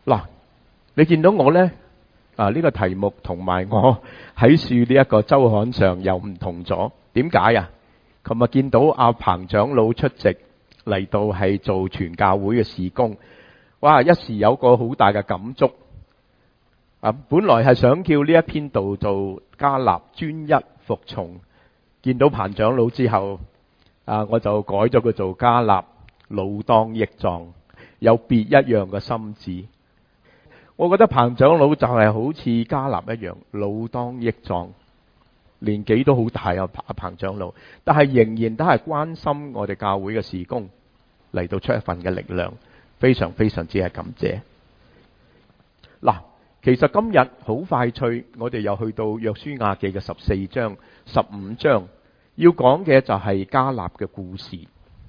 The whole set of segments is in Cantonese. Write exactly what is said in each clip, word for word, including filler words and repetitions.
嗱，你見到我呢？啊，呢個題目同埋我喺樹呢一個周刊上又唔同咗。點解啊？琴日見到阿彭長老出席嚟到係做全教會嘅事工，哇！一時有個好大嘅感觸。啊，本來係想叫呢一篇道做迦納專一服從，見到彭長老之後，啊，我就改咗佢做迦納老當益壯，有別一樣嘅心志。我覺得彭長老就係好似迦納一樣老當益壯，年紀都好大啊，彭長老，但係仍然都係關心我哋教會嘅事工，嚟到出一份嘅力量，非常非常之係感謝。嗱，其實今日好快脆，我哋又去到約書亞記嘅十四章、十五章，要講嘅就係迦納嘅故事。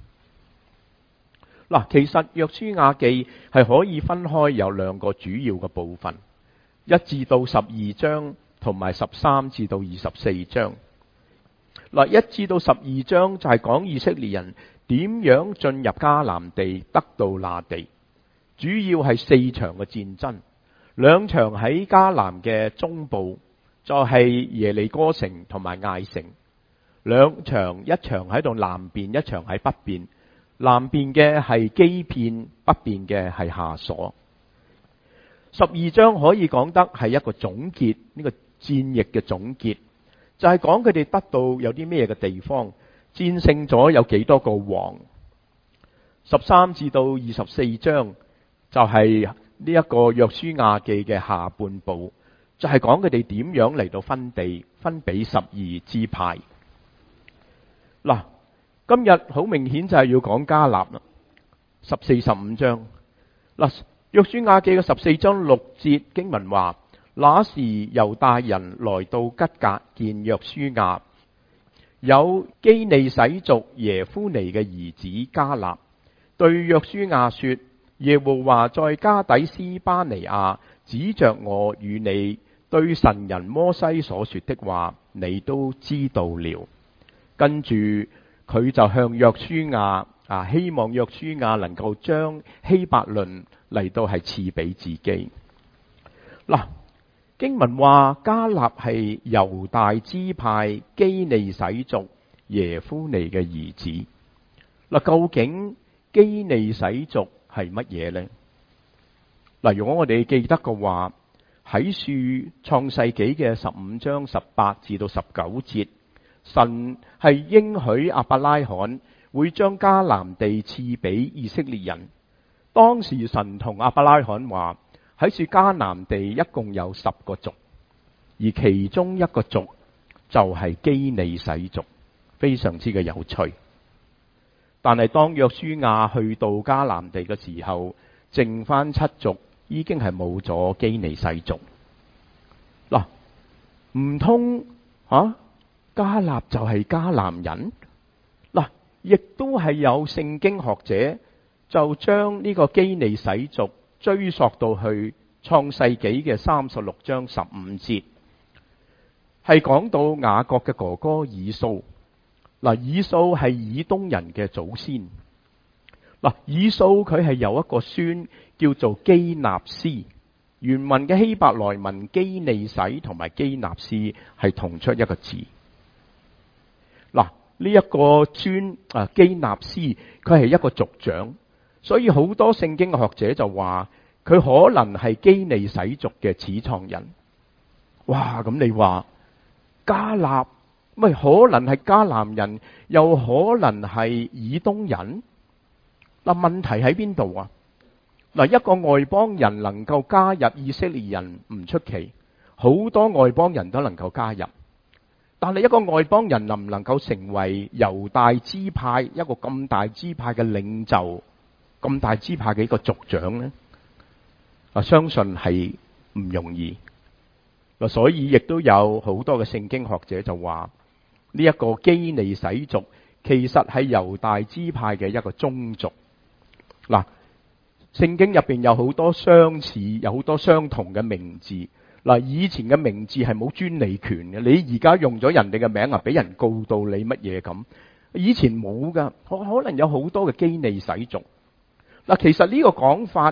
嗱，其實約書亞記係可以分開有兩個主要嘅部分，一至到十二章同埋十三至到二十四章。嗱，一至到十二章就係講以色列人點樣進入迦南地，得到那地，主要係四場嘅戰爭，兩場喺迦南嘅中部，就係耶利哥城同埋艾城，兩場，一場喺度南邊，一場喺北邊。南邊嘅係基遍，北邊嘅係夏瑣。十二章可以講得係一個總結，呢個戰役嘅總結，就係講佢哋得到有啲咩嘅地方，戰勝咗有幾多個王。十三至到二十四章就係呢一個約書亞記嘅下半部，就係講佢哋點樣嚟到分地，分俾十二支派。嗱，今日好明顯就係要講迦納啦，十四、十五章。嗱，約書亞記嘅十四章六節經文話：那時猶大人來到吉甲見約書亞，有基尼洗族耶夫尼嘅兒子迦納，對約書亞說：耶和華在加底斯巴尼亞指着我與你對神人摩西所說的話，你都知道了。跟住佢就向約書亞啊，希望約書亞能夠將希伯倫嚟到係賜俾自己。嗱，經文話迦納係猶大支派基尼洗族耶夫尼嘅兒子。嗱，究竟基尼洗族係乜嘢呢？嗱，如果我哋記得嘅話，喺書創世紀嘅十五章十八至到十九節，神係應許亞伯拉罕會將迦南地賜俾以色列人。當時神同亞伯拉罕話，喺處迦南地一共有十個族，而其中一個族就係基尼洗族，非常之嘅有趣。但係當約書亞去到迦南地嘅時候，剩翻七族，已經係冇咗基尼洗族。嗱，唔通吓迦納就係迦南人？嗱，亦都係有聖經學者就將呢個基尼洗族追溯到去創世紀嘅三十六章十五節，係講到雅各嘅哥哥以掃。嗱，以掃係以東人嘅祖先。嗱，以掃佢係有一個孫叫做基納斯，原文嘅希伯來文基尼洗同埋基納斯係同出一個字。嗱，呢一個孫啊基納斯佢係一個族長，所以好多聖經嘅學者就話佢可能係基尼洗族嘅始創人。哇，咁你話迦納咪可能係迦南人，又可能係以東人？嗱，問題喺邊度啊？嗱，一個外邦人能夠加入以色列人唔出奇，好多外邦人都能夠加入。但係一個外邦人能唔能夠成為猶大支派一個咁大支派嘅領袖，咁大支派嘅一個族長呢？啊，相信係唔容易。嗱，所以亦都有好多嘅聖經學者就話呢一個基尼洗族其實係猶大支派嘅一個宗族。嗱，聖經入邊有好多相似，有好多相同嘅名字。嗱，以前嘅名字係冇專利權嘅，你而家用咗人哋嘅名啊，俾人告到你乜嘢咁？以前冇噶，可可能有好多嘅基尼洗族。嗱，其實呢個講法係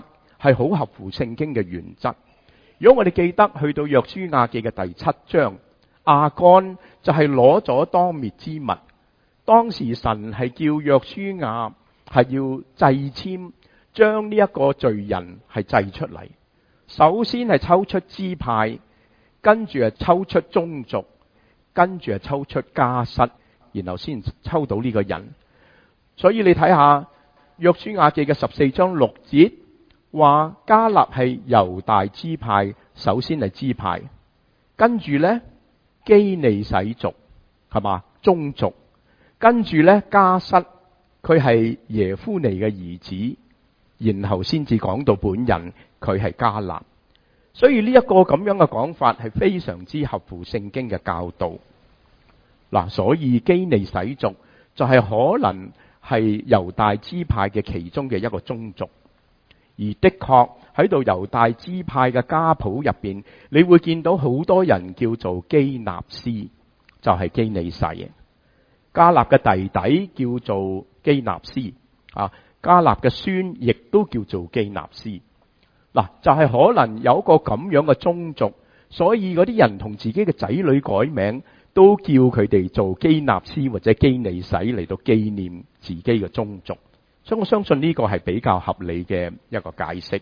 係好合乎聖經嘅原則。如果我哋記得去到約書亞記嘅第七章，亞干就係攞咗當滅之物。當時神係叫約書亞係要祭籤，將呢一個罪人係祭出嚟。首先係抽出支派，跟住係抽出宗族，跟住係抽出家室，然後先抽到呢個人。所以你睇下約書亞記嘅十四章六節，話迦勒係猶大支派，首先係支派，跟住呢基尼洗族係嘛宗族，跟住呢家室，佢係耶夫尼嘅兒子，然後先至講到本人，佢係迦勒。所以呢一個咁樣嘅講法係非常之合乎聖經嘅教導。嗱，所以基尼洗族就係可能係猶大支派嘅其中嘅一個宗族。而的確喺度猶大支派嘅家譜入邊，你會見到好多人叫做基納斯，就係、是、基尼洗。迦勒嘅弟弟叫做基納斯，啊，迦勒嘅孫亦都叫做基納斯。嗱，就係、是、可能有一個咁樣嘅宗族，所以嗰啲人同自己嘅仔女改名，都叫佢哋做基納斯或者基尼洗嚟到紀念自己嘅宗族。所以我相信呢個係比較合理嘅一個解釋。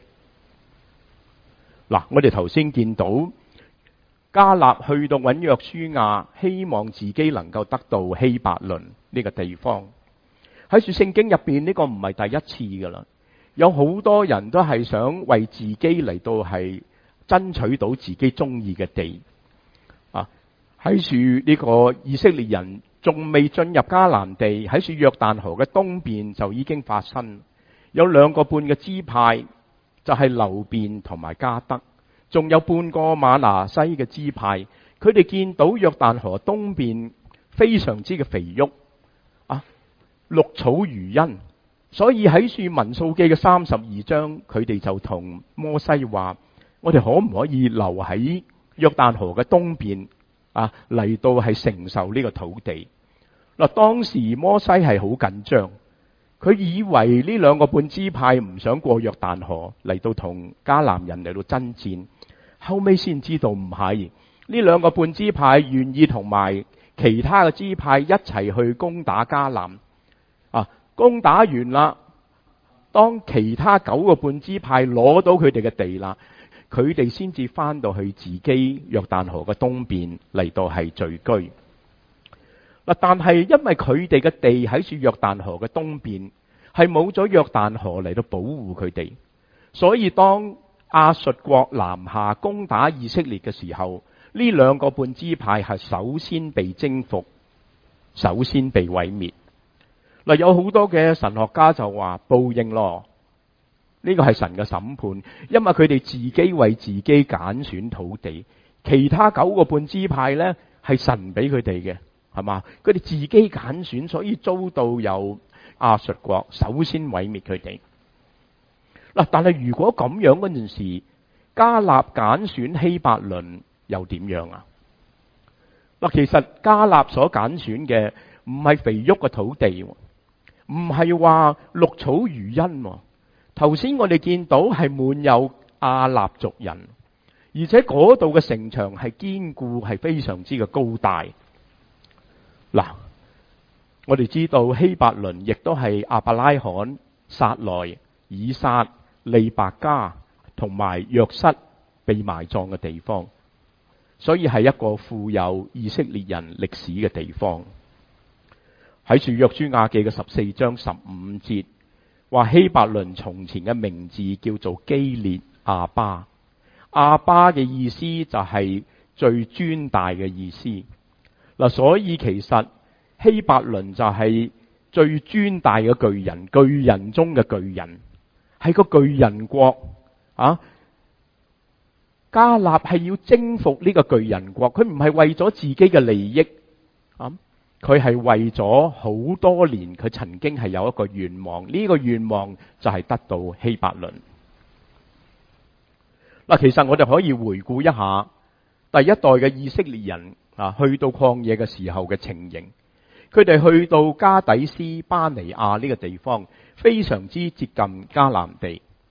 嗱，我哋頭先見到迦勒去到揾約書亞，希望自己能夠得到希伯倫呢個地方。喺書聖經入邊，呢個唔係第一次噶啦，有好多人都係想為自己嚟到係爭取到自己中意嘅地。啊，喺書呢個以色列人仲未進入迦南地，喺書約旦河嘅東邊就已經發生，有兩個半嘅支派，就係流便同埋迦得，仲有半個瑪拿西嘅支派。佢哋見到約旦河東邊非常之嘅肥沃，啊，綠草如茵，所以喺書民數記嘅三十二章，佢哋就同摩西話：我哋可唔可以留喺約旦河嘅東邊啊，嚟到係承受呢個土地？嗱，當時摩西係好緊張，佢以為呢兩個半支派唔想過約旦河嚟到同迦南人嚟到爭戰，後尾先知道唔係，呢兩個半支派願意同埋其他嘅支派一齊去攻打迦南。啊，攻打完啦，當其他九個半支派攞到佢哋嘅地啦，佢哋先至翻到去自己約旦河嘅東邊嚟到係聚居。嗱，但係因為佢哋嘅地喺住約旦河嘅東邊，係冇咗約旦河嚟到保護佢哋，所以當亞述國南下攻打以色列嘅時候，呢兩個半支派係首先被征服，首先被毀滅。嗱，有好多嘅神學家就話報應咯，呢個係神嘅審判，因為佢哋自己為自己揀選土地，其他九個半支派呢係神俾佢哋嘅。係嘛？佢哋自己揀選，所以遭到有亞述國首先毀滅佢哋。嗱，但係如果咁樣嗰陣時，迦勒揀選希伯倫又點樣啊？嗱，其實迦勒所揀選嘅唔係肥沃嘅土地，唔係話綠草如茵。頭先我哋見到係滿有亞納族人，而且嗰度嘅城牆係堅固，係非常之嘅高大。嗱，我哋知道希伯倫亦都係亞伯拉罕、撒萊、以撒、利百加同埋約瑟被埋葬嘅地方，所以係一個富有以色列人歷史嘅地方。喺住約書亞記嘅十四章十五節話，希伯倫從前嘅名字叫做基列亞巴，亞巴嘅意思就係最尊大嘅意思。嗱，所以其實希伯倫就係最尊大嘅巨人，巨人中嘅巨人，係個巨人國啊！迦勒係要征服呢個巨人國，佢唔係為咗自己嘅利益啊，佢係為咗好多年，佢曾經係有一個願望，呢個願望就係得到希伯倫。嗱，其實我哋可以回顧一下第一代嘅以色列人。啊，去到曠野嘅時候嘅情形，佢哋去到加底斯巴尼亞呢個地方，非常之接近迦南地。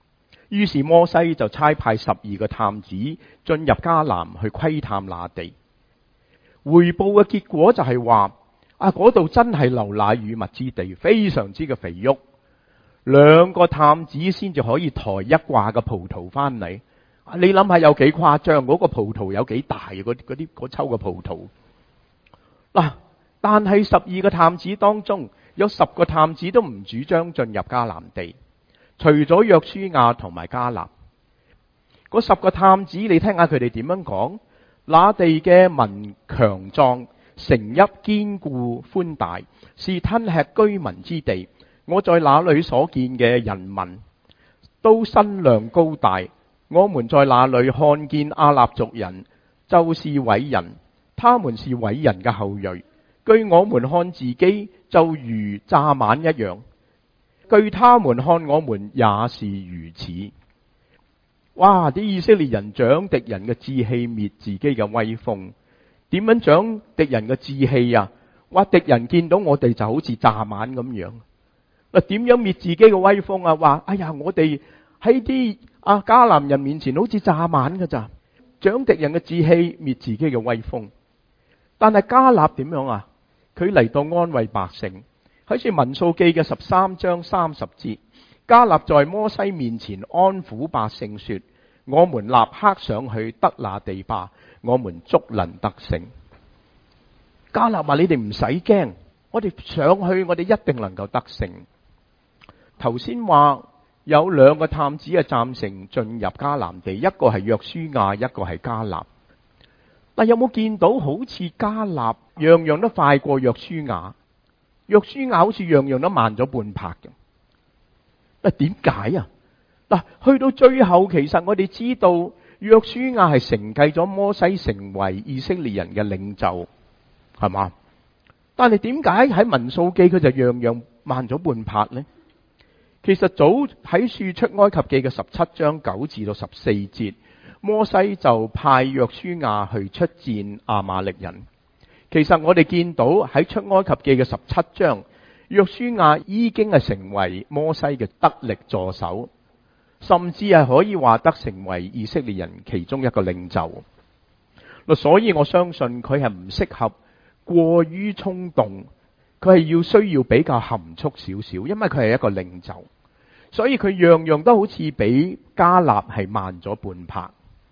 於是摩西就差派十二個探子進入迦南去窺探那地。回報嘅結果就係話啊，嗰度真係流奶與蜜之地，非常之嘅肥沃。兩個探子先至可以抬一掛嘅葡萄翻嚟。你諗下有幾誇張？嗰個葡萄有幾大？嗰嗰啲嗰抽嘅葡萄嗱，但係十二個探子當中有十個探子都唔主張進入迦南地，除咗約書亞同埋迦勒。嗰十個探子，你聽下佢哋點樣講？那地嘅民強壯，城邑堅固寬大，是吞吃居民之地。我在那裏所見嘅人民都身量高大。我們在那裏看見亞納族人，就是偉人，他們是偉人嘅後裔。據我們看自己，就如蚱蜢一樣；據他們看我們，也是如此。哇！啲以色列人長敵人嘅志氣，滅自己嘅威風。點樣長敵人嘅志氣啊？哇！敵人見到我哋就好似蚱蜢咁樣。嗱，點樣滅自己嘅威風啊？話哎呀，我哋喺啲啊迦南人面前好似蚱蜢㗎咋，長敵人嘅志氣，滅自己嘅威風。但係迦勒點樣啊？佢嚟到安慰百姓，喺住民數記嘅十三章三十節，迦勒在摩西面前安撫百姓說：我們立刻上去得那地吧，我們足能得勝。迦勒話：你哋唔使驚，我哋上去，我哋一定能夠得勝。頭先話有兩個探子嘅贊成進入迦南地，一個係約書亞，一個係迦勒。但有冇見到好似迦勒樣樣都快過約書亞？約書亞好似樣樣都慢咗半拍嘅。嗱，點解啊？嗱，去到最後，其實我哋知道約書亞係承繼咗摩西成為以色列人嘅領袖，係嘛？但係點解喺民數記佢就樣樣慢咗半拍呢？其實早喺書出埃及記嘅十七章九至到十四節，摩西就派約書亞去出戰亞瑪力人。其實我哋見到喺出埃及記嘅十七章，約書亞已經係成為摩西嘅得力助手，甚至係可以話得成為以色列人其中一個領袖。所以我相信佢係唔適合過於衝動，佢係要需要比較含蓄少少，因為佢係一個領袖，所以佢樣樣都好似比迦勒係慢咗半拍。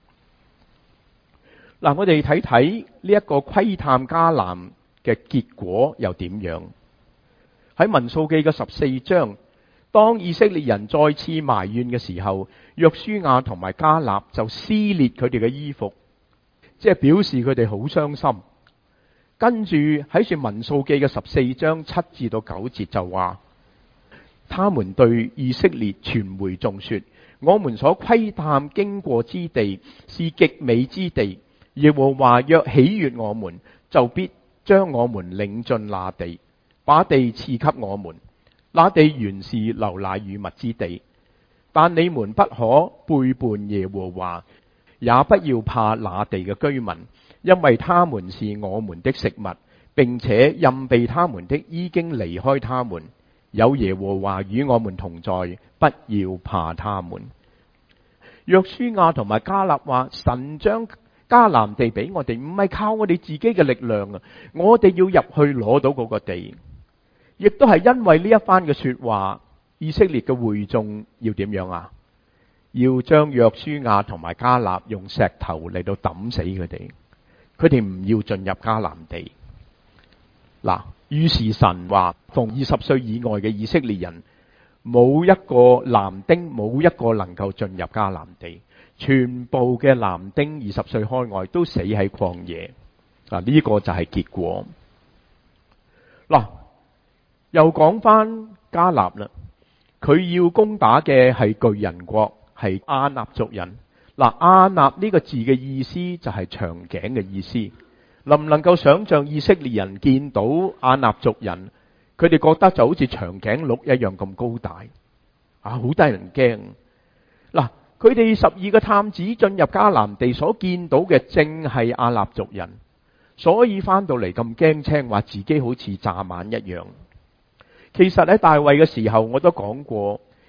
嗱，我哋睇睇呢一個窺探迦南嘅結果又點樣？喺民數記嘅十四章，當以色列人再次埋怨嘅時候，約書亞同埋迦勒就撕裂佢哋嘅衣服，即係表示佢哋好傷心。跟住喺住民數記嘅十四章七至到九節就話，他們對以色列傳會眾說：我們所窺探經過之地是極美之地，耶和華若喜悅我們，就必將我們領進那地，把地賜給我們。那地原是流奶與蜜之地，但你們不可背叛耶和華，也不要怕那地嘅居民，因為他們是我們的食物，並且蔭庇他們的已經離開他們。有耶和華與我們同在，不要怕他們。約書亞同埋迦勒話：神將迦南地俾我哋，唔係靠我哋自己嘅力量啊！我哋要入去攞到嗰個地，亦都係因為呢一番嘅說話，以色列嘅會眾要點樣啊？要將約書亞同埋迦勒用石頭嚟到抌死佢哋，佢哋唔要進入迦南地。嗱，於是神話，逢二十歲以外嘅以色列人，冇一個男丁，冇一個能夠進入迦南地。全部嘅男丁二十歲開外都死喺曠野。嗱，呢個就係結果。嗱，又講翻迦勒啦，佢要攻打嘅係巨人國，係亞納族人。嗱，亞納呢個字嘅意思就係長頸嘅意思。能唔能夠想象以色列人見到亞納族人，佢哋覺得就好似長頸鹿一樣咁高大啊，好得人驚。嗱，佢哋十二個探子進入迦南地所見到嘅正係亞納族人，所以翻到嚟咁驚青，話自己好似蚱蜢一樣。其實喺大衛嘅時候我都講過，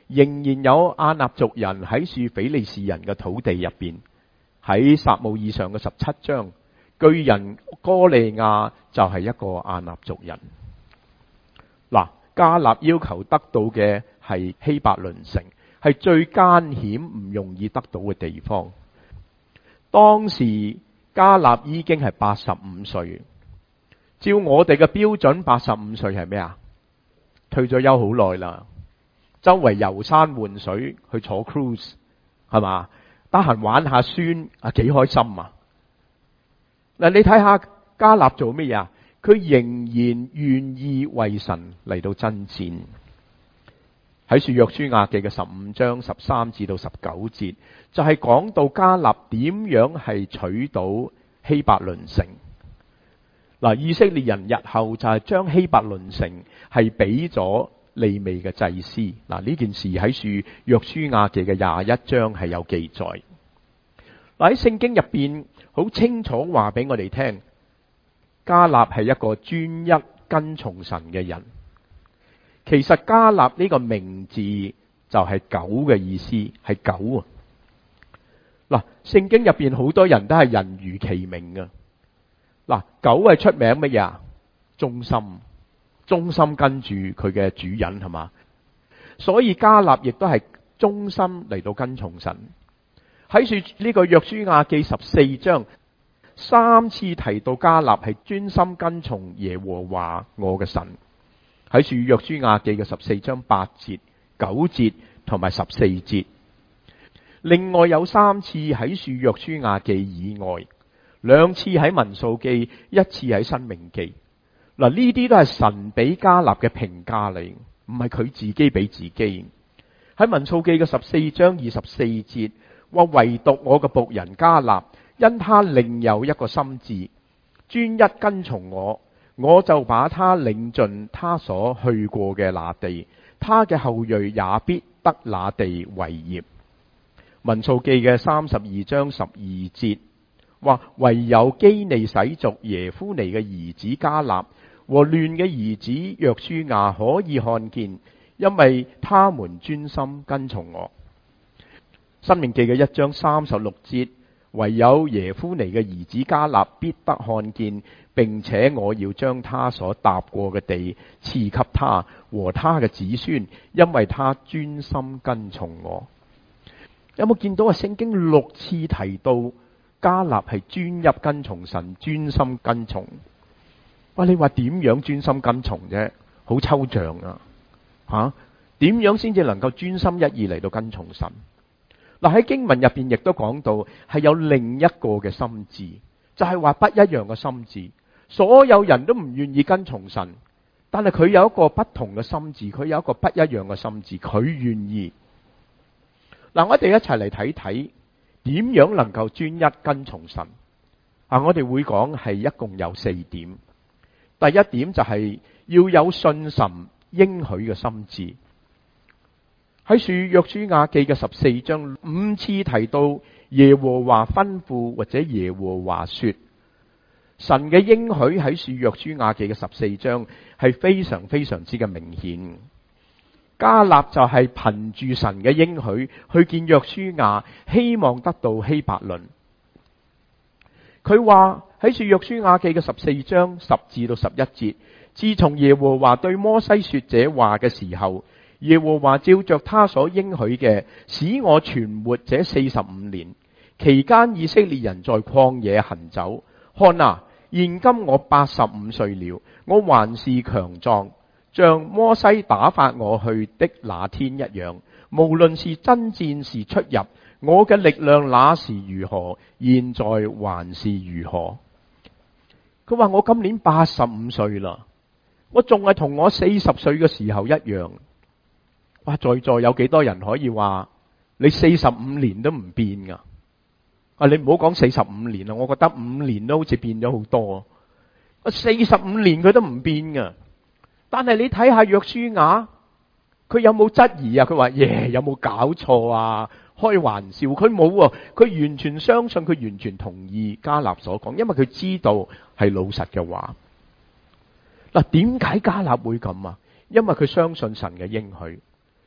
仍然有亞納族人喺住非利士人嘅土地入邊。喺撒母耳上嘅十七章，巨人哥利亞就係一個亞納族人。嗱，迦勒要求得到嘅係希伯倫城，係最艱險唔容易得到嘅地方。當時迦勒已經係八十五歲，照我哋嘅標準，八十五歲係咩啊？退咗休好耐啦，周圍遊山玩水，去坐 cruise 係嘛？得閒玩下孫啊，幾開心啊！嗱，你睇下迦勒做咩呀？佢仍然願意為神嚟到爭戰。喺《約書亞記》嘅十五章十三至到十九節，就係講到迦勒點樣係取到希伯倫城。嗱，以色列人日後就係將希伯倫城係俾咗利未嘅祭司。嗱，呢件事喺《約書亞記》嘅廿一章係有記載。嗱，喺聖經入邊好清楚話俾我哋聽，迦勒係一個專一跟從神嘅人。其實迦勒呢個名字就係狗嘅意思，係狗啊。嗱，聖經入邊好多人都係人如其名噶。嗱，狗係出名乜嘢啊？忠心，忠心跟住佢嘅主人係嘛？所以迦勒亦都係忠心嚟到跟從神。喺住呢個約書亞記十四章三次提到迦勒係專心跟從耶和華我嘅神。喺住約書亞記嘅十四章八節、九節同埋十四節。另外有三次喺住約書亞記以外，兩次喺民數記，一次喺申命記。嗱，呢啲都係神俾迦勒嘅評價嚟，唔係佢自己俾自己。喺民數記嘅十四章二十四節話，唯獨我嘅僕人迦勒，因他另有一個心志，專一跟從我，我就把他領進他所去過嘅那地，他嘅後裔也必得那地為業。民數記嘅三十二章十二節話，唯有基尼洗族耶夫尼嘅兒子迦勒和亂嘅兒子約書亞可以看見，因為他們專心跟從我。申命記嘅一章三十六節，唯有耶夫尼嘅兒子迦勒必得看見，並且我要將他所踏過嘅地賜給他和他嘅子孫，因為他專心跟從我。有冇見到啊？聖經六次提到迦勒係專一跟從神，專心跟從。哇！你話點樣專心跟從啫？好抽象啊！吓、啊，點樣先至能夠專心一意嚟到跟從神？嗱，喺經文入邊亦都講到係有另一個嘅心志，就係話不一樣嘅心志。所有人都唔願意跟從神，但係佢有一個不同嘅心志，佢有一個不一樣嘅心志，佢願意。嗱，我哋一齊嚟睇睇點樣能夠專一跟從神。啊，我哋會講係一共有四點。第一點就係要有信神應許嘅心志。喺書約書亞記嘅十四章五次提到耶和華吩咐或者耶和華說，神嘅應許喺書約書亞記嘅十四章係非常非常之嘅明顯。迦勒就係憑住神嘅應許去見約書亞，希望得到希伯倫。佢話喺書約書亞記嘅十四章十至到十一節，自從耶和華對摩西說這話嘅時候，耶和華照着他所應許嘅，使我存活這四十五年。期間以色列人在曠野行走。看啊，現今我八十五歲了，我還是強壯，像摩西打發我去的那天一樣。無論是爭戰是出入，我嘅力量那時如何，現在還是如何。佢話我今年八十五歲啦，我仲係同我四十歲嘅時候一樣。哇！在座有幾多人可以話你四十五年都唔變噶？啊，你唔好講四十五年啦，我覺得五年都好似變咗好多。啊，四十五年佢都唔變噶。但係你睇下約書亞，佢有冇質疑啊？佢話耶，有冇搞錯啊？開玩笑，佢冇啊！佢完全相信，佢完全同意迦勒所講，因為佢知道係老實嘅話。嗱，點解迦勒會咁啊？因為佢相信神嘅應許。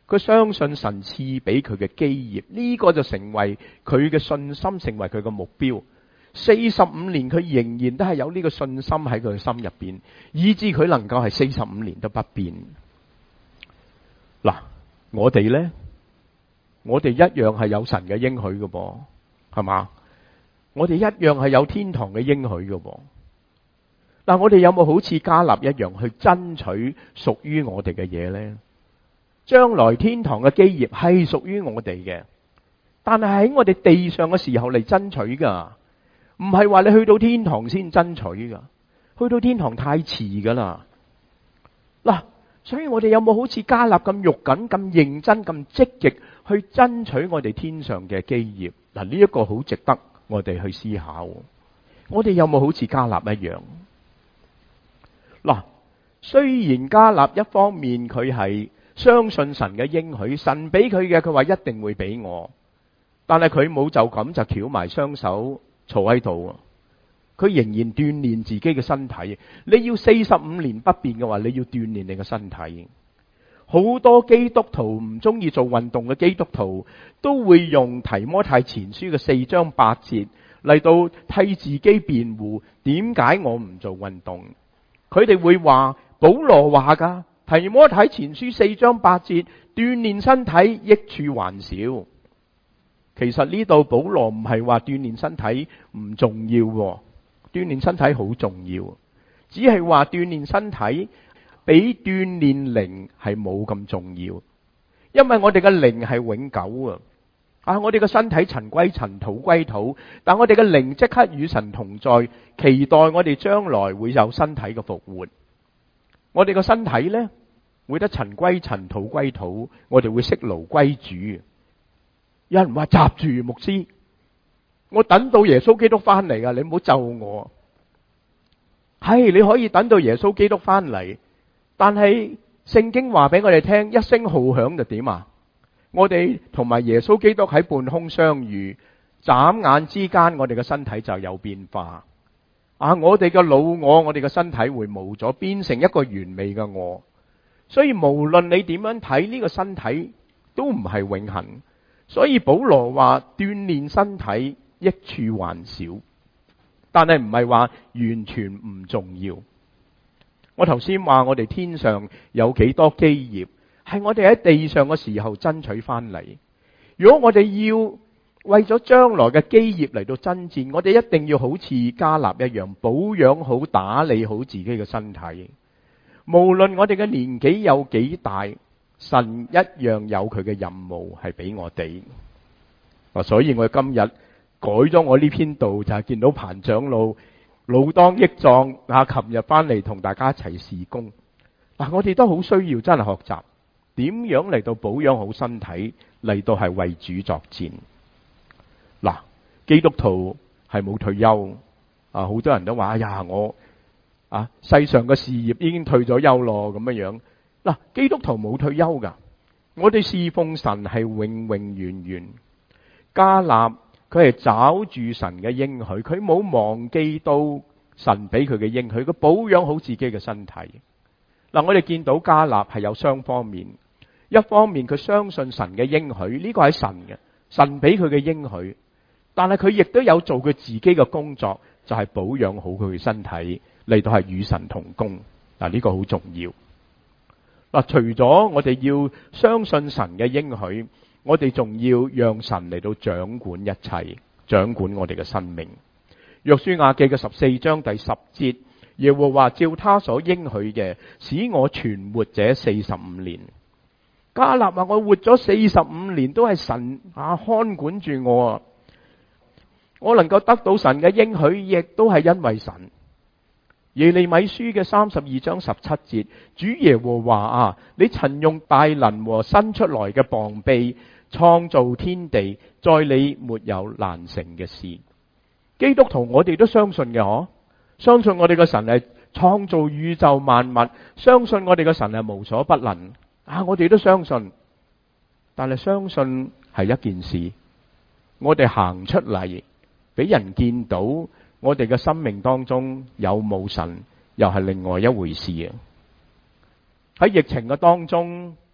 佢相信神賜俾佢嘅基業，呢個就成為佢嘅信心，成為佢嘅目標。四十五年佢仍然都係有呢個信心喺佢嘅心入邊，以致佢能夠係四十五年都不變。嗱，我哋呢，我哋一樣係有神嘅應許嘅噃，係嘛？我哋一樣係有天堂嘅應許嘅噃。嗱，我哋有冇好似迦勒一樣去爭取屬於我哋嘅嘢呢？將來天堂嘅基業係屬於我哋嘅，但係喺我哋地上嘅時候嚟爭取噶，唔係話你去到天堂先爭取噶，去到天堂太遲噶啦。嗱，所以我哋有冇好似迦勒咁肉緊、咁認真、咁積極去爭取我哋天上嘅基業？嗱，呢一個好值得我哋去思考。我哋有冇好似迦勒一樣？嗱，雖然迦勒一方面佢係相信神嘅應許，神俾佢嘅，佢話一定會俾我。但係佢冇就咁就翹埋雙手坐喺度，佢仍然鍛煉自己嘅身體。你要四十五年不變嘅話，你要鍛煉你嘅身體。好多基督徒唔中意做運動嘅基督徒，都會用提摩太前書嘅四章八節嚟到替自己辯護，點解我唔做運動？佢哋會話保羅話噶。提摩太前書四章八節，鍛煉身體益處還少。其實呢度保羅唔係話鍛煉身體唔重要，鍛煉身體好重要，只係話鍛煉身體比鍛煉靈係冇咁重要。因為我哋嘅靈係永久啊，啊我哋嘅身體塵歸塵，土歸土，但我哋嘅靈即刻與神同在，期待我哋將來會有身體嘅復活。我哋個身體呢，會得塵歸塵，土歸土，我哋會息勞歸主。有人話閘住牧師，我等到耶穌基督翻嚟噶，你唔好咒我。係，你可以等到耶穌基督翻嚟，但係聖經話俾我哋聽，一聲號響就點啊？我哋同埋耶穌基督喺半空相遇，眨眼之間，我哋嘅身體就有變化。啊！我哋嘅老我，我哋嘅身體會冇咗，變成一個完美嘅我。所以無論你點樣睇呢個身體，都唔係永恆。所以保羅話鍛煉身體益處還少，但係唔係話完全唔重要。我頭先話我哋天上有幾多基業，係我哋喺地上嘅時候爭取翻嚟。如果我哋要為咗將來嘅基業嚟到爭戰，我哋一定要好似迦勒一樣保養好、打理好自己嘅身體。無論我哋嘅年紀有幾大，神一樣有佢嘅任務係俾我哋。所以我今日改咗我呢篇道，就係見到彭長老老當益壯啊！琴日翻嚟同大家一齊事工。嗱，我哋都好需要真係學習點樣嚟到保養好身體，嚟到係為主作戰。嗱，基督徒係冇退休啊！好多人都話：哎呀，我啊世上嘅事業已經退咗休咯，咁樣樣。嗱，基督徒冇退休噶，我哋侍奉神係永永遠遠。迦勒佢係抓住神嘅應許，佢冇忘記到神俾佢嘅應許，佢保養好自己嘅身體。嗱，我哋見到迦勒係有雙方面，一方面佢相信神嘅應許，呢個係神嘅，神俾佢嘅應許。但係佢亦都有做佢自己嘅工作，就係保養好佢嘅身體，嚟到係與神同工。嗱，呢個好重要。嗱，除咗我哋要相信神嘅應許，我哋仲要讓神嚟到掌管一切，掌管我哋嘅生命。約書亞記嘅十四章第十節，耶和華照他所應許嘅，使我存活這四十五年。迦勒話：我活咗四十五年都係神啊看管住我啊！我能夠得到神嘅應許，亦都係因為神。耶利米書嘅三十二章十七節，主耶和華啊，你曾用大能和伸出來嘅膀臂創造天地，在你沒有難成嘅事。基督徒我哋都相信嘅，嗬，相信我哋嘅神係創造宇宙萬物，相信我哋嘅神係無所不能啊！我哋都相信，但係相信係一件事，我哋行出嚟，俾人見到我哋嘅生命當中有冇神，又係另外一回事啊！喺疫情嘅當中，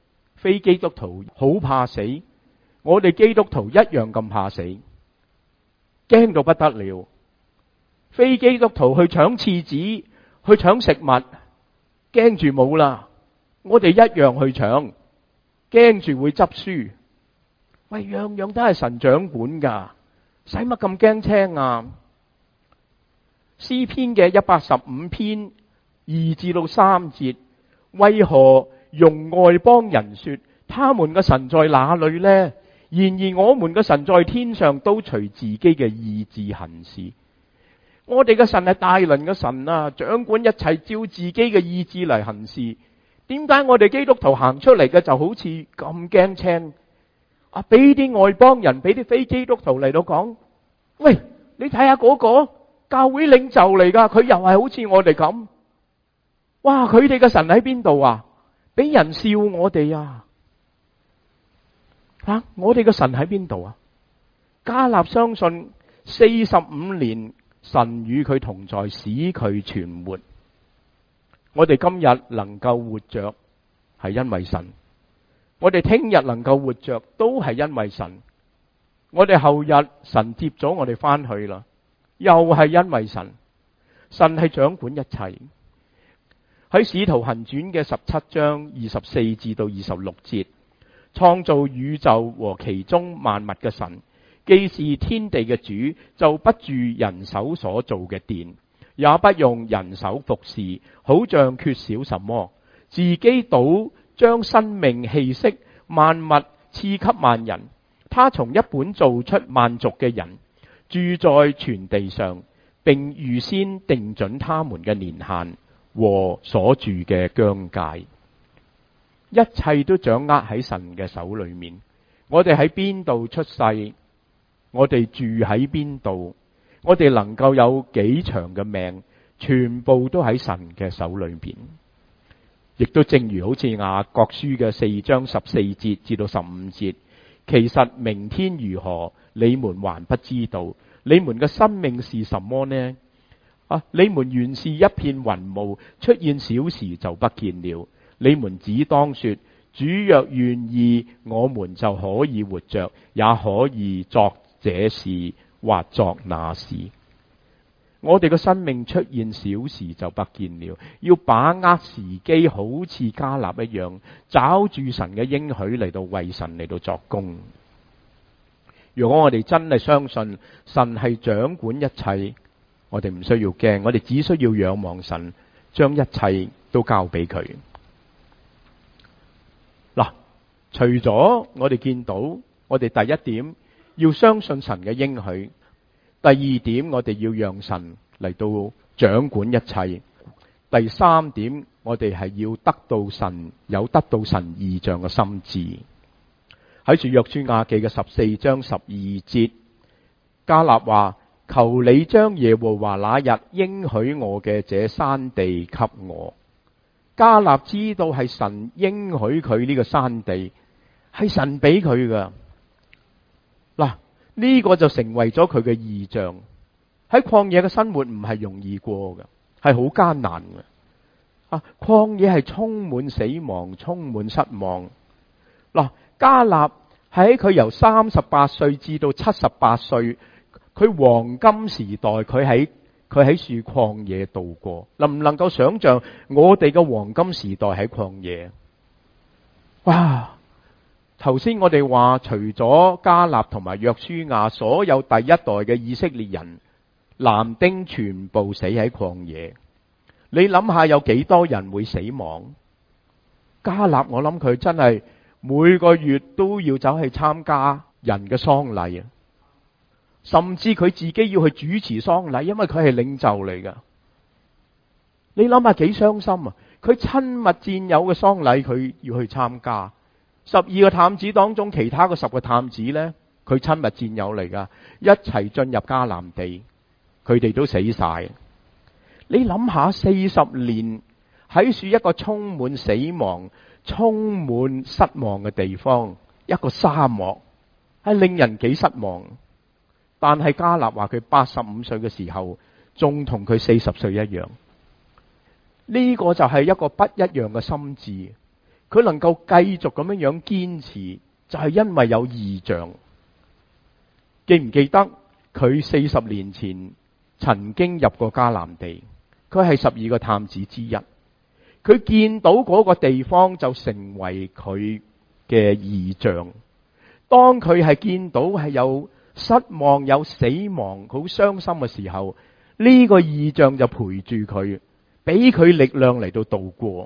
非基督徒好怕死，我哋基督徒一樣咁怕死，驚到不得了。非基督徒去搶廁紙，去搶食物，驚住冇啦，我哋一樣去搶，驚住會執輸。喂，樣樣都係神掌管噶，使乜咁驚青啊？詩篇嘅一百十五篇二至到三節，為何用外邦人說他們嘅神在哪裏呢？然而我們嘅神在天上，都隨自己嘅意志行事。我哋嘅神係大能嘅神啊，掌管一切，照自己嘅意志嚟行事。點解我哋基督徒行出嚟嘅就好似咁驚青啊？俾啲外邦人，俾啲非基督徒嚟到講，喂，你睇下嗰個教會領袖嚟噶，佢又係好似我哋咁。哇！佢哋嘅神喺邊度啊？俾人笑我哋啊！吓、啊，我哋嘅神喺邊度啊？迦納相信四十五年神與佢同在，使佢存活。我哋今日能夠活着係因為神，我哋聽日能夠活着都係因為神。我哋後日神接咗我哋翻去啦，又係因為神。神係掌管一切。喺使徒行傳嘅十七章二十四至到二十六節，創造宇宙和其中萬物嘅神，既是天地嘅主，就不住人手所造嘅殿，也不用人手服侍，好像缺少什麼，自己倒將生命氣息萬物賜給萬人。他從一本造出萬族嘅人，住在全地上，並預先定準他們嘅年限和所住嘅疆界，一切都掌握喺神嘅手裏面。我哋喺邊度出世，我哋住喺邊度，我哋能夠有幾長嘅命，全部都喺神嘅手裏邊。亦都正如好似雅各書嘅四章十四節至到十五節，其實明天如何，你們還不知道。你們嘅生命是什麼呢？啊！你們原是一片雲霧，出現小時就不見了。你們只當說，主若願意，我們就可以活着，也可以作這事或作那事。我哋嘅生命出現小時就不見了，要把握時機，好似迦納一樣，找住神嘅應許嚟到為神嚟到作工。如果我哋真係相信神係掌管一切，我哋唔需要驚，我哋只需要仰望神，將一切都交俾佢。嗱，除咗我哋見到，我哋第一點要相信神嘅應許，第二點我哋要讓神嚟到掌管一切，第三點我哋係要得到神有得到神異象嘅心志。喺住約書亞記嘅十四章十二節，迦納話：求你將耶和華那日應許我嘅這山地給我。迦納知道係神應許佢呢個山地，係神俾佢噶。嗱，呢個就成為咗佢嘅異象。喺曠野嘅生活唔係容易過嘅，係好艱難嘅。啊，曠野係充滿死亡，充滿失望。嗱，迦納喺佢由三十八歲至到七十八歲，佢黃金時代，佢喺佢喺樹曠野度過。能唔能夠想象我哋嘅黃金時代喺曠野？哇！頭先我哋話，除咗迦納同埋約書亞，所有第一代嘅以色列人男丁全部死喺曠野。你諗下有幾多人會死亡？迦納我諗佢真係每個月都要走去參加人嘅喪禮啊，甚至佢自己要去主持喪禮，因為佢係領袖嚟噶。你諗下幾傷心啊！佢親密戰友嘅喪禮，佢要去參加。十二個探子當中，其他嘅十個探子呢，佢親密戰友嚟噶，一齊進入迦南地，佢哋都死晒。你諗下，四十年喺樹一個充滿死亡、充滿失望嘅地方，一個沙漠，係令人幾失望。但係迦納話佢八十五歲嘅時候，仲同佢四十歲一樣。呢個就係一個不一樣嘅心志。 佢能夠繼續咁樣樣堅持，就係因為有異象。記唔記得佢四十年前曾經入過迦南地？佢係十二個探子之一。佢見到嗰個地方就成為佢嘅異象。當佢係見到係有失望、有死亡、好傷心嘅時候，呢個異象就陪住佢，俾佢力量嚟到度過。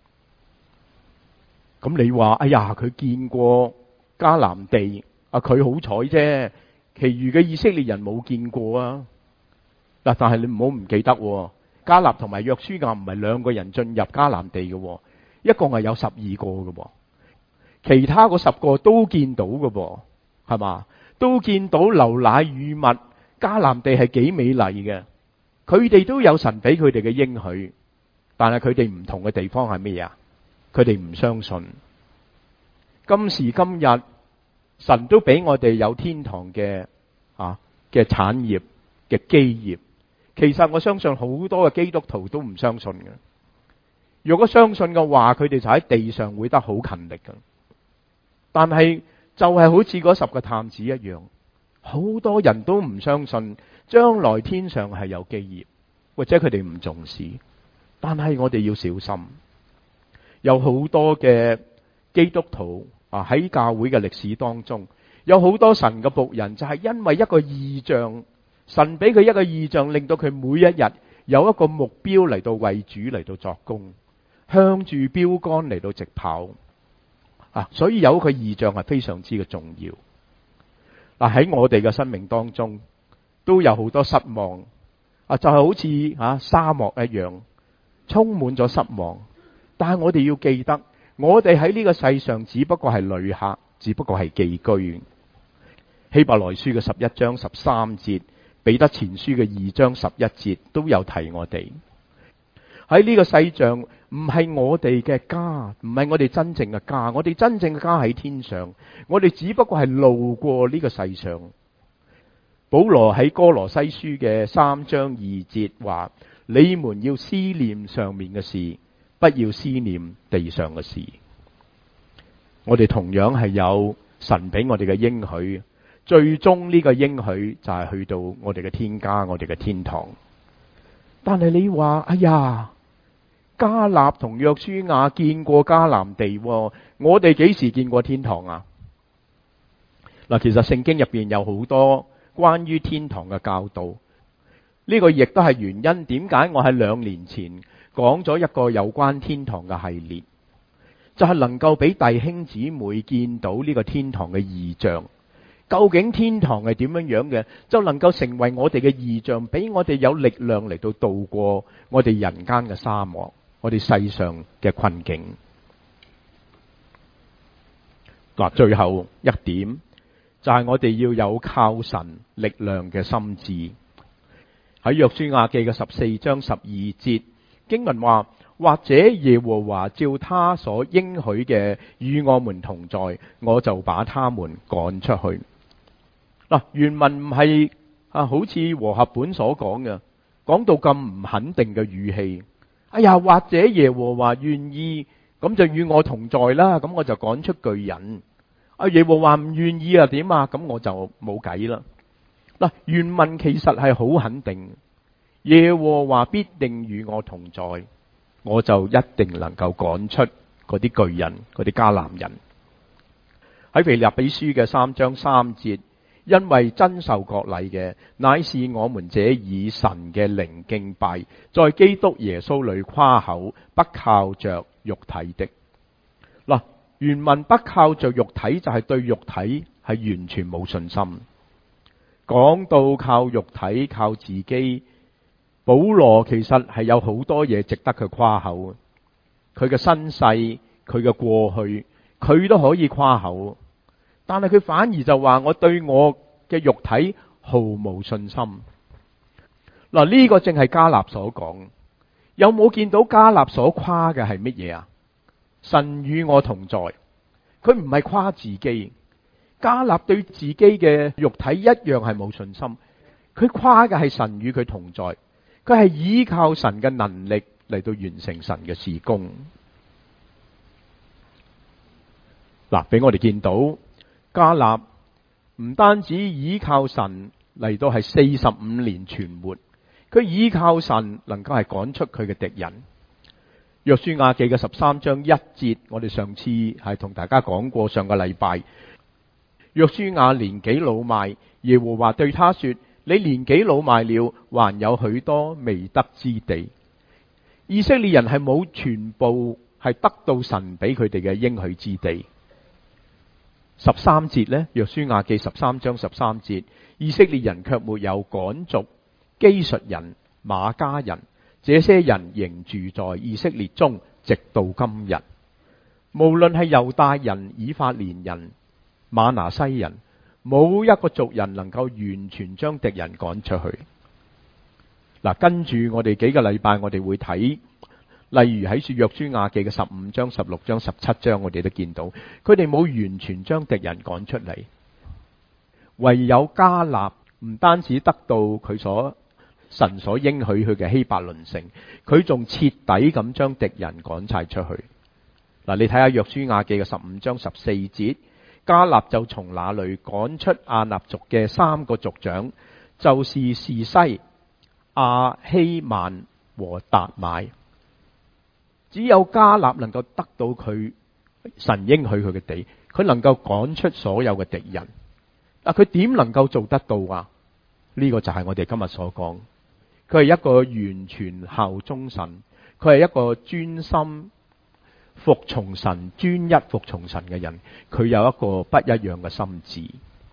咁你話，哎呀，佢見過迦南地，啊，佢好彩啫。其餘嘅以色列人冇見過啊。嗱，但係你唔好唔記得，迦勒同埋約書亞唔係兩個人進入迦南地嘅，一共係有十二個嘅，其他嗰十個都見到嘅，係嘛？都見到流奶與蜜，迦南地係幾美麗嘅。佢哋都有神俾佢哋嘅應許，但係佢哋唔同嘅地方係咩啊？佢哋唔相信。今時今日，神都俾我哋有天堂嘅啊嘅產業嘅基業。其實我相信好多嘅基督徒都唔相信嘅。如果相信嘅話，佢哋就喺地上會得好勤力嘅。但係就係好似嗰十個探子一樣，好多人都唔相信將來天上係有基業，或者佢哋唔重視。但係我哋要小心，有好多嘅基督徒啊喺教會嘅歷史當中，有好多神嘅僕人就係因為一個異象。神俾佢一個異象，令到佢每一日有一個目標嚟到為主嚟到作工，向住標杆嚟到直跑啊！所以有一個異象係非常之嘅重要。嗱，喺我哋嘅生命當中都有好多失望啊，就係好似啊沙漠一樣，充滿咗失望。但係我哋要記得，我哋喺呢個世上只不過係旅客，只不過係寄居。希伯來書嘅十一章十三節。彼得前書嘅二章十一節都有提我哋喺呢個世上，唔係我哋嘅家，唔係我哋真正嘅家。我哋真正嘅家喺天上，我哋只不過係路過呢個世上。保羅喺哥羅西書嘅三章二節話：你們要思念上面嘅事，不要思念地上嘅事。我哋同樣係有神俾我哋嘅應許。最終呢個應許就係去到我哋嘅天家，我哋嘅天堂。但係你話，哎呀，迦勒同約書亞見過迦南地，我哋幾時見過天堂啊？嗱，其實聖經入邊有好多關於天堂嘅教導，呢個亦都係原因點解我喺兩年前講咗一個有關天堂嘅系列，就係能夠俾弟兄姊妹見到呢個天堂嘅異象。究竟天堂係點樣樣嘅，就能夠成為我哋嘅異象，俾我哋有力量嚟到度過我哋人間嘅沙漠，我哋世上嘅困境。嗱，最後一點就係我哋要有靠神力量嘅心志。喺約書亞記嘅十四章十二節經文話：或者耶和華照他所應許嘅與我們同在，我就把他們趕出去。嗱，原文唔係啊，好似和合本所講嘅，講到咁唔肯定嘅語氣。哎呀，或者耶和華願意，咁就與我同在啦，咁我就趕出巨人。啊，耶和華唔願意啊，點啊？咁我就冇計啦。嗱，原文其實係好肯定，耶和華必定與我同在，我就一定能夠趕出嗰啲巨人，嗰啲迦南人。喺腓立比書嘅三章三節。因為真受割禮嘅，乃是我們這以神嘅靈敬拜，在基督耶穌裏誇口，不靠着肉體的。嗱，原文不靠着肉體就係對肉體係完全冇信心。講到靠肉體靠自己，保羅其實係有好多嘢值得佢誇口。佢嘅身世，佢嘅過去，佢都可以誇口。但係佢反而就話，我對我嘅肉體毫無信心。嗱，呢個正係迦勒所講。有冇見到迦勒所誇嘅係乜嘢啊？神與我同在。佢唔係誇自己。迦勒對自己嘅肉體一樣係冇信心。佢誇嘅係神與佢同在。佢係依靠神嘅能力嚟到完成神嘅事工。 嗱，俾我哋見到迦勒唔單止依靠神嚟到係四十五年存活，佢依靠神能夠係趕出佢嘅敵人。約書亞記嘅十三章一節，我哋上次係同大家講過，上個禮拜約書亞年紀老邁，耶和華對他說：你年紀老邁了，還有許多未得之地。以色列人係冇全部係得到神俾佢哋嘅應許之地。十三節呢，約書亞記十三章十三節，以色列人卻沒有趕逐基述人、瑪迦人，這些人仍住在以色列中，直到今日。無論係猶大人、以法蓮人、瑪拿西人，冇一個族人能夠完全將敵人趕出去。嗱，跟住我哋幾個禮拜，我哋會睇，例如喺約書亞記嘅十五章、十六章、十七章，我哋都見到佢哋冇完全將敵人趕出嚟，唯有迦勒唔單止得到佢所神所應許佢嘅希伯倫城，佢仲徹底咁將敵人趕晒出去。嗱，你睇下約書亞記嘅十五章十四節，迦勒就從那裏趕出亞納族嘅三個族長，就是士西、亞希曼和達買。只有迦勒能夠得到佢神應許佢嘅地，佢能夠趕出所有嘅敵人。嗱，佢點能夠做得到啊？呢、這個就係我哋今日所講，佢係一個完全效忠神，佢係一個專心服從神、專一服從神嘅人，佢有一個不一樣嘅心志。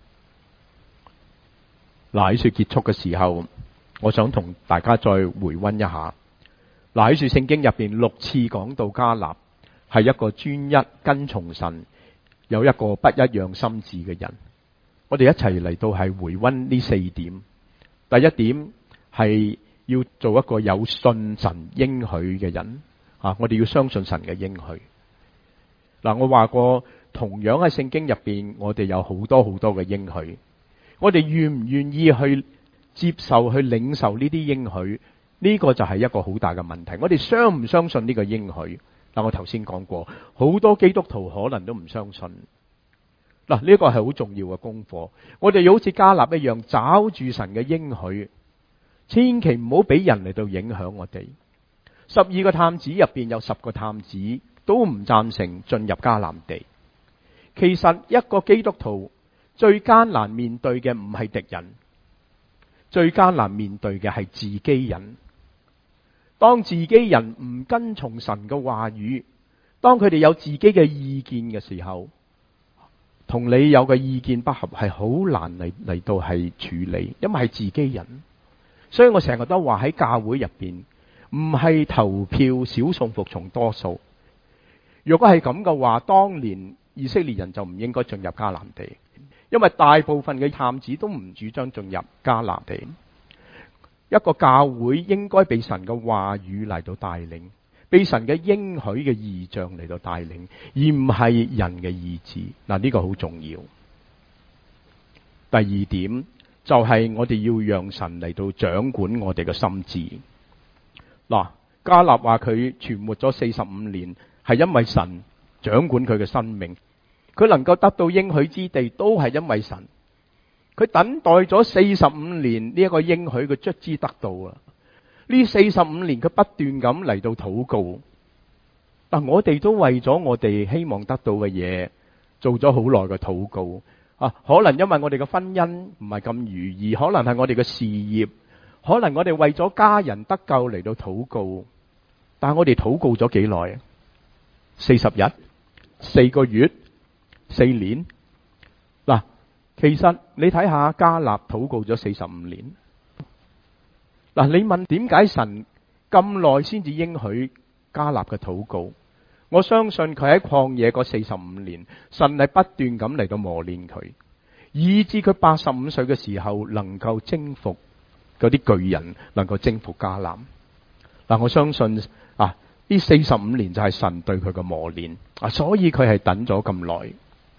嗱，喺說結束嘅時候，我想同大家再回溫一下。嗱，喺說聖經入邊六次講到迦勒係一個專一跟從神、有一個不一樣心志嘅人。我哋一齊嚟到係回溫呢四點。第一點係要做一個有信神應許嘅人。啊！我哋要相信神嘅應許。嗱，我話過，同樣喺聖經入邊，我哋有好多好多嘅應許。我哋願唔願意去接受、去領受呢啲應許？呢個就係一個好大嘅問題。我哋相唔相信呢個應許？嗱，我頭先講過，好多基督徒可能都唔相信。嗱，呢個係好重要嘅功課。我哋要好似迦勒一樣，抓住神嘅應許，千祈唔好俾人嚟到影響我哋。十二個探子入邊有十個探子都唔贊成進入迦南地。其實一個基督徒最艱難面對嘅唔係敵人，最艱難面對嘅係自己人。當自己人唔跟從神嘅話語，當佢哋有自己嘅意見嘅時候，同你有嘅意見不合，係好難嚟嚟到係處理，因為係自己人。所以我成日都話喺教會入邊，唔係投票少數服從多數。如果係咁嘅話，當年以色列人就唔應該進入迦南地，因為大部分嘅探子都唔主張進入迦南地。一個教會應該被神嘅話語嚟到帶領，被神嘅應許嘅異象嚟到帶領，而唔係人嘅意志。嗱，呢個好重要。第二點就係我哋要讓神嚟到掌管我哋嘅心智。嗱，迦勒話佢存活咗四十五年，係因為神掌管佢嘅生命。佢能夠得到應許之地，都係因為神。佢等待咗四十五年呢一個應許，佢卒之得到啦。呢四十五年佢不斷咁嚟到禱告。但我哋都為咗我哋希望得到嘅嘢，做咗好耐嘅禱告啊。可能因為我哋嘅婚姻唔係咁如意，可能係我哋嘅事業，可能我哋為咗家人得救嚟到禱告。但係我哋禱告咗幾耐啊？四十日、四個月、四年。嗱，其實你睇下迦勒禱告咗四十五年。嗱，你問點解神咁耐先至應許迦勒嘅禱告？我相信佢喺曠野嗰四十五年，神係不斷咁嚟到磨練佢，以至佢八十五歲嘅時候能夠征服嗰啲巨人，能夠征服迦南。嗱，我相信啊，呢四十五年就係神對佢嘅磨練啊，所以佢係等咗咁耐。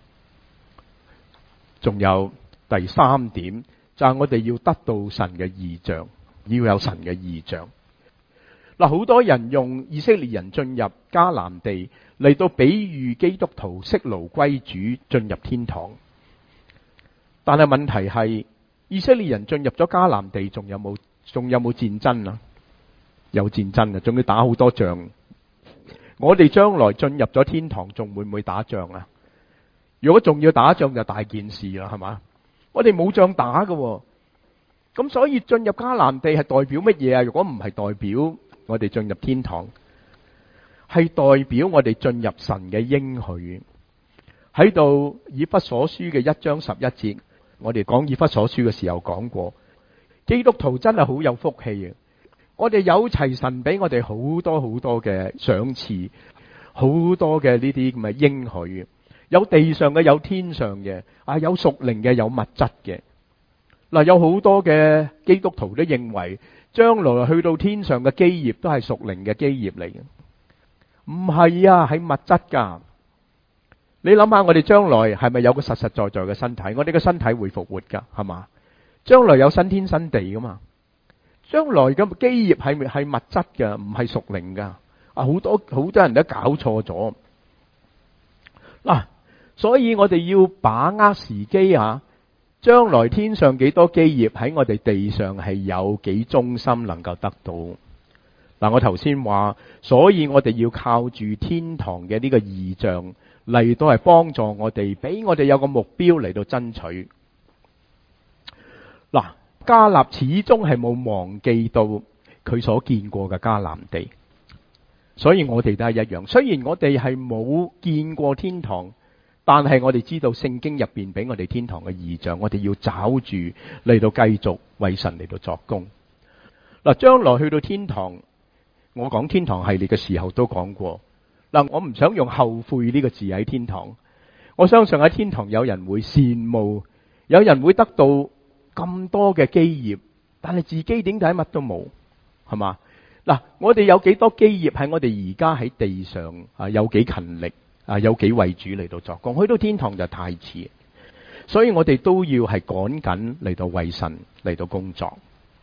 仲有第三點就係我哋要得到神嘅異象，要有神嘅異象。 嗱，好多人用以色列人進入迦南地嚟到比喻基督徒息勞歸主進入天堂。但係問題係，以色列人進入咗迦南地，仲有冇仲有冇戰爭啊？有戰爭啊，仲要打好多仗。我哋將來進入咗天堂，仲會唔會打仗啊？如果仲要打仗，就大件事啦，係嘛？我哋冇仗打㗎，咁所以進入迦南地係代表乜嘢啊？如果唔係代表我哋進入天堂，係代表我哋進入神嘅應許。喺度以弗所書嘅一章十一節，我哋講以弗所書嘅時候講過，基督徒真係好有福氣嘅。我哋有齊神俾我哋好多好多嘅賞賜，好多嘅呢啲咁嘅應許，有地上嘅，有天上嘅，啊，有屬靈嘅，有物質嘅。嗱，有好多嘅基督徒都認為，將來去到天上嘅基業都係屬靈嘅基業嚟嘅。唔係啊，係物質噶。你諗下，我哋將來係咪有個實實在在嘅身體？我哋嘅身體會復活噶，係嘛？將來有新天新地噶嘛？將來嘅基業係咪係物質噶，唔係屬靈噶？啊，好多好多人都搞錯咗。嗱，所以我哋要把握時機啊！將來天上幾多基業喺我哋地上係有幾忠心能夠得到。嗱，我頭先話，所以我哋要靠住天堂嘅呢個異象嚟到係幫助我哋，俾我哋有個目標嚟到爭取。嗱，迦納始終係冇忘記到佢所見過嘅迦南地，所以我哋都係一樣。雖然我哋係冇見過天堂，但係我哋知道聖經入邊俾我哋天堂嘅異象，我哋要找住嚟到繼續為神嚟到作工。嗱，將來去到天堂，我講天堂系列嘅時候都講過。嗱，我唔想用後悔呢個字喺天堂。我相信喺天堂有人會羨慕，有人會得到咁多嘅基業，但係自己點解乜都冇？係嘛？嗱，我哋有幾多基業喺我哋而家喺地上啊？有幾勤力？啊，有幾為主嚟到作工，去到天堂就太遲，所以我哋都要係趕緊嚟到為神嚟到工作。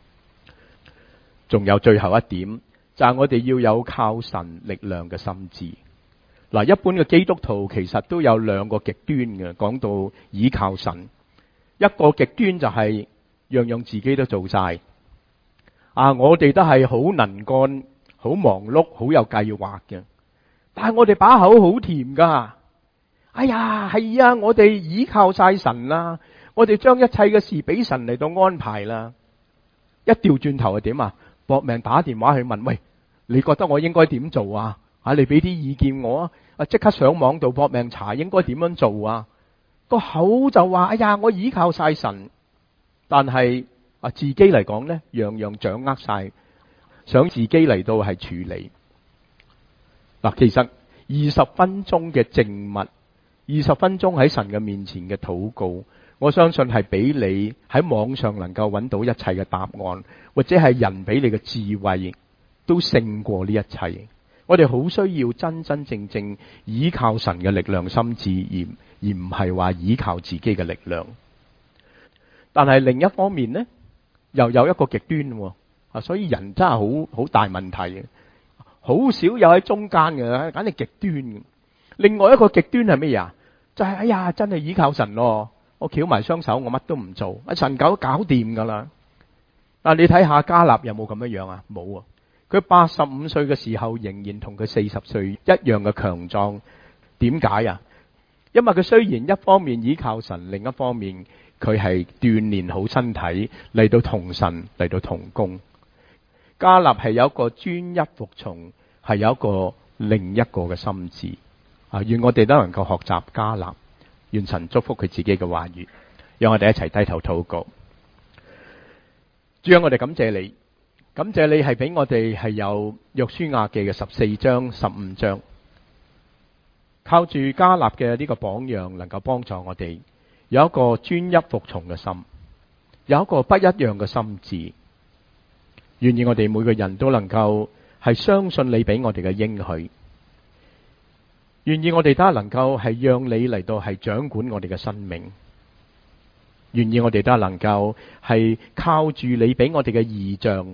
仲有最後一點，就係我哋要有靠神力量嘅心志。嗱，一般嘅基督徒其實都有兩個極端嘅，講到倚靠神，一個極端就係樣樣自己都做晒。啊，我哋都係好能幹、好忙碌、好有計劃嘅。但係我哋把口好甜噶，哎呀，係啊，我哋倚靠晒神啦，我哋將一切嘅事俾神嚟到安排啦。一調轉頭係點啊？搏命打電話去問，喂，你覺得我應該點做啊？啊，你俾啲意見我啊！啊，即刻上網度搏命查應該點樣做啊？個口就話，哎呀，我倚靠晒神，但係啊自己嚟講呢，樣樣掌握晒，想自己嚟到係處理。嗱，其實二十分鐘嘅靜默，二十分鐘喺神嘅面前嘅禱告，我相信係俾你喺網上能夠揾到一切嘅答案，或者係人俾你嘅智慧，都勝過呢一切。我哋好需要真真正正依靠神嘅力量心智，而而唔係話依靠自己嘅力量。但係另一方面呢，又有一個極端啊，所以人真係好好大問題嘅。好少有喺中間嘅，簡直極端。另外一個極端係咩呀？就係、是、哎呀，真係倚靠神咯，我翹埋雙手，我乜都唔做，神搞搞掂噶啦。但你睇下迦納有冇咁樣樣啊？冇啊！佢八十五歲嘅時候，仍然同佢四十歲一樣嘅強壯。點解啊？因為佢雖然一方面倚靠神，另一方面佢係鍛煉好身體嚟到同神嚟到同工。迦納係有一個專一服從，係有一個另一個嘅心志啊！願我哋都能夠學習迦納，願神祝福佢自己嘅話語，讓我哋一齊低頭禱告。主啊，我哋感謝你，感謝你係俾我哋係有約書亞記嘅十四章、十五章，靠住迦納嘅呢個榜樣，能夠幫助我哋有一個專一服從嘅心，有一個不一樣嘅心志。願意我哋每個人都能夠係相信你俾我哋嘅應許，願意我哋都能夠係讓你嚟到係掌管我哋嘅生命，願意我哋都能夠係靠住你俾我哋嘅異象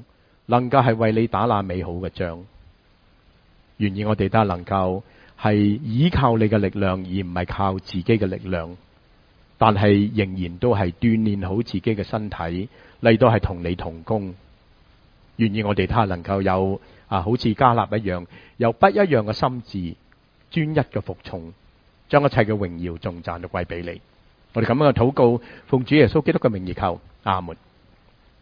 能夠係為你打那美好嘅仗。願意我哋都能夠係依靠你嘅力量，而唔係靠自己嘅力量，但係仍然都係鍛煉好自己嘅身體，嚟到係同你同工。願意我哋都能夠有啊，好似迦勒一樣，有不一樣嘅心志，專一嘅服從，將一切嘅榮耀頌讚都歸俾你。我哋咁樣嘅禱告，奉主耶穌基督嘅名而求，阿門。